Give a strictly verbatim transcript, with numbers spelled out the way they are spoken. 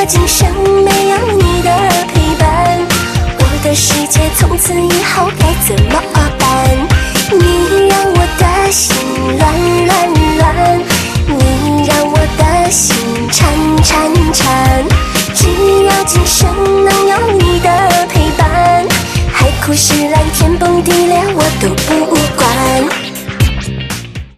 要今生没有你的陪伴，我的世界从此以后该怎么办？你让我的心乱乱乱，你让我的心颤颤颤，只要今生能有你的陪伴，海枯石烂天崩地裂我都不管。